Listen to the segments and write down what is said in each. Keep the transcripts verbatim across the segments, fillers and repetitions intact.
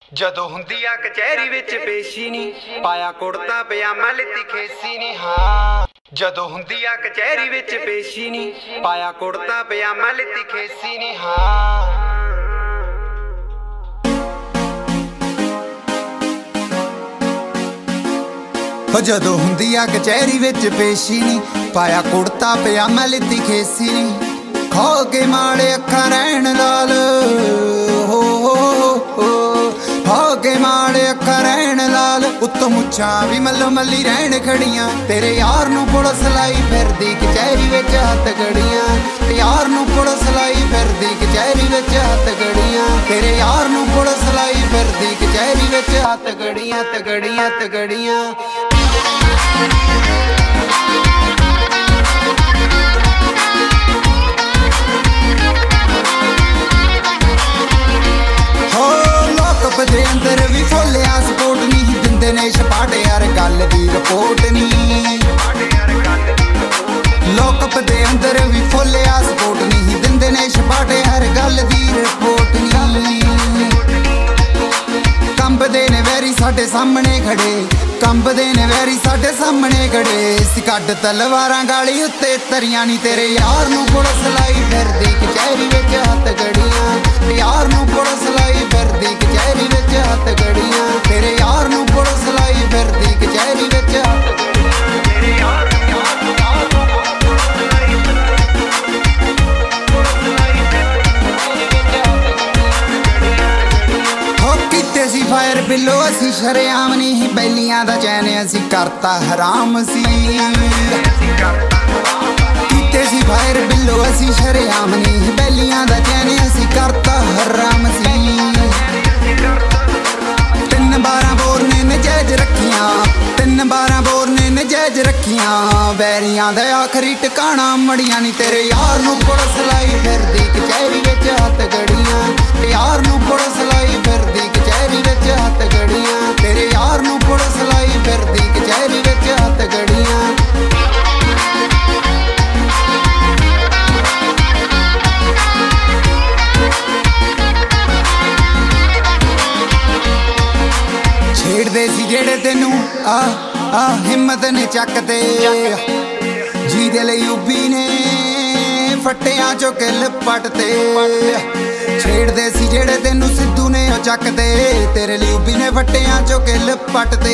ਜਦੋਂ ਹੁੰਦੀ ਆ ਕਚਹਿਰੀ ਵਿੱਚ ਪੇਸ਼ੀ ਨੀ ਪਾਇਆ ਕੁੜਤਾ ਪਜਾਮਾ ਲਿੱਤੀ ਖੇਸੀ ਨੀ। ਹਾਂ ਜਦੋਂ ਹੁੰਦੀ ਆ ਕਚਹਿਰੀ ਵਿੱਚ ਪੇਸ਼ੀ ਨੀ ਪਾਇਆ ਕੁੜਤਾ ਪਜਾਮਾ ਲਿੱਤੀ ਖੇਸੀ ਨੀ। ਹਾਂ ਜਦੋਂ ਹੁੰਦੀ ਆ ਕਚਹਿਰੀ ਵਿੱਚ ਪੇਸ਼ੀ ਨੀ ਪਾਇਆ ਕੁੜਤਾ ਪਜਾਮਾ ਲਿੱਤੀ ਖੇਸੀ ਨੀ। ਖੋ ਕੇ ਮਾੜੇ ਅੱਖਾਂ ਰਹਿਣ ਲਾਲ ਹੋ ਹੋ ਕੇ ਮਾੜੇ ਅੱਖਾਂ ਰਹਿਣ ਲਾਲ ਉੱਤੋਂ ਮੁੱਛਾਂ ਵੀ ਮੱਲੋ ਮੱਲੀ ਰਹਿਣ ਖੜੀਆਂ। ਤੇਰੇ ਯਾਰ ਨੂੰ ਪੁਲਿਸ ਲਾਈ ਫਿਰਦੀ ਕਚਹਿਰੀ ਵਿੱਚ ਹੱਥ ਗੜੀਆਂ। ਯਾਰ ਨੂੰ ਪੁਲਿਸ ਲਾਈ ਫਿਰਦੀ ਕਚਹਿਰੀ ਵਿੱਚ ਹੱਥ ਗੜੀਆਂ। ਤੇਰੇ ਯਾਰ ਨੂੰ ਪੁਲਿਸ ਲਾਈ ਫਿਰਦੀ ਕਚਹਿਰੀ ਵਿੱਚ ਹੱਥ ਗੜੀਆਂ ਤਗੜੀਆਂ ਤਗੜੀਆਂ। ਦੇ ਅੰਦਰ ਵੀ ਫੋਲਿਆ ਸਪੋਰਟ ਨਹੀਂ ਦਿੰਦੇ ਨੇ ਛਪਾਟ ਯਾਰ ਗੱਲ ਦੀ ਰਿਪੋਰਟ ਨਹੀਂ। ਲੋਕਪ ਦੇ ਅੰਦਰ ਵੀ ਫੋਲਿਆ ਸਪੋਰਟ ਨਹੀਂ ਦਿੰਦੇ ਨੇ ਛਪਾਟ ਯਾਰ ਗੱਲ ਦੀ ਰਿਪੋਰਟ ਨਹੀਂ। ਕੰਬਦੇ ਨੇ ਵੈਰੀ ਸਾਡੇ ਸਾਹਮਣੇ ਖੜੇ ਕੰਬਦੇ ਨੇ ਵੈਰੀ ਸਾਡੇ ਸਾਹਮਣੇ ਖੜੇ। ਸੀ ਕੱਢ ਤਲਵਾਰਾਂ ਗਾਲੀ ਉੱਤੇ ਤਰੀਆਂ ਨੀ। ਤੇਰੇ ਯਾਰ ਨੂੰ ਪੁਲਿਸ ਲਾਈ ਫਿਰਦੀ ਕਚਹਿਰੀ ਵਿੱਚ ਹੱਥ ਗੜੀਆਂ। ਯਾਰ ਨੂੰ ਪੁਲਿਸ ਲਾਈ ਫਿਰਦੀ ਕਚਹਿਰੀ ਵਿੱਚ ਹੱਥ ਗੜੀਆਂ। ਤੇਰੇ ਯਾਰ ਨੂੰ ਪੁਲਿਸ ਲਾਈ ਫਿਰਦੀ ਕਚਹਿਰੀ ਵਿੱਚ ਹੱਥ ਗੜੀਆਂ। ਤੇਰੇ ਯਾਰ ਸੀ ਫਾਇਰ ਬਿੱਲੋ ਅਸੀਂ ਸ਼ਰੇਆਮ ਨਹੀਂ ਬੈਲੀਆਂ ਦਾ ਚੈਨ ਅਸੀਂ ਕਰਤਾ ਹਰਾਮ ਸੀ। ਕੀਤੇ ਸੀ ਫਾਇਰ ਬਿੱਲੋ ਅਸੀਂ ਸ਼ਰੇਆਮ ਨਹੀਂ ਬੈਲੀਆਂ ਦਾ ਚੈਨ ਅਸੀਂ ਕਰਤਾ ਹਰਾਮ ਸੀ। ਤਿੰਨ ਬਾਰਾਂ ਬੋਰ ਨੇ ਨਜਾਇਜ਼ ਰੱਖੀਆਂ ਤਿੰਨ ਬਾਰਾਂ ਬੋਰ ਨੇ ਨਜਾਇਜ਼ ਰੱਖੀਆਂ। ਵੈਰੀਆਂ ਦਾ ਆਖਰੀ ਟਿਕਾਣਾ ਮੜੀਆਂ ਨੀ। ਤੇਰੇ ਯਾਰ ਨੂੰ ਪੁਲਿਸ ਲਾਈ ਫਿਰਦੀ ਕਚਹਿਰੀ ਵਿੱਚ ਹੱਥ ਗੜੀਆਂ। ਯਾਰ ਨੂੰ ਪੁਲਿਸ ਲਾਈ ਫਿਰਦੀ ਕਚਹਿਰੀ ਵਿੱਚ ਹੱਥ ਗੜੀਆਂ। ਤੇਰੇ ਯਾਰ ਨੂੰ ਪੁਲਿਸ ਲਾਈ ਫਿਰਦੀ ਕਚਹਿਰੀ ਵਿੱਚ ਹੱਥ ਗੜੀਆਂ। ਛੇੜਦੇ ਸੀ ਜਿਹੜੇ ਤੈਨੂੰ ਆ ਆ ਹਿੰਮਤ ਨੇ ਚੱਕ ਤੇ ਜਿਹਦੇ ਲਈ ਉਬੀ ਨੇ ਫੱਟਿਆਂ ਚੋਂ ਕਿੱਲ ਪੱਟ ਤੇ। ਛੇੜਦੇ ਸੀ ਜਿਹੜੇ ਤੈਨੂੰ ਸਿੱਧੂ ਨੇ ਉਹ ਚੱਕਦੇ ਤੇਰੇ ਲਈ ਉਬੀ ਨੇ ਫੱਟਿਆਂ ਚੋਂ ਕਿੱਲ ਪੱਟ ਤੇ।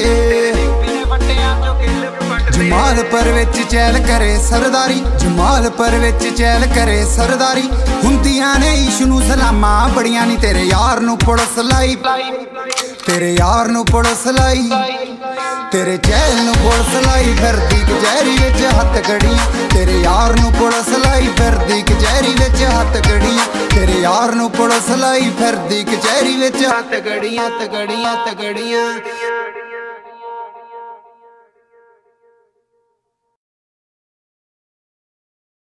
ਜਮਾਲਪੁਰ ਵਿੱਚ ਚਹਿਲ ਕਰੇ ਸਰਦਾਰੀ ਜਮਾਲਪੁਰ ਵਿੱਚ ਚਹਿਲ ਕਰੇ ਸਰਦਾਰੀ। ਹੁੰਦੀਆਂ ਨੇ ਇਸ਼ੂ ਨੂੰ ਸਲਾਮਾਂ ਬੜੀਆਂ ਨੀ। ਤੇਰੇ ਯਾਰ ਨੂੰ ਪੁਲਿਸ ਲਾਈ ਤੇਰੇ ਯਾਰ ਨੂੰ ਪੁਲਿਸ ਲਾਈ ਤੇਰੇ ਚਹਿਲ ਨੂੰ ਪੁਲਿਸ ਲਾਈ ਫਿਰਦੀ ਕਚਹਿਰੀ ਵਿੱਚ ਹੱਥ ਗੜੀਆਂ। ਤੇਰੇ ਯਾਰ ਨੂੰ ਪੁਲਿਸ ਲਾਈ ਫਿਰਦੀ ਕਚਹਿਰੀ ਵਿੱਚ ਹੱਥ ਗੜੀਆਂ। ਤੇਰੇ ਯਾਰ ਨੂੰ ਪੁਲਿਸ ਲਾਈ ਫਿਰਦੀ ਕਚਹਿਰੀ ਵਿੱਚ ਹੱਥ ਗੜੀਆਂ ਤਗੜੀਆਂ ਤਗੜੀਆਂ।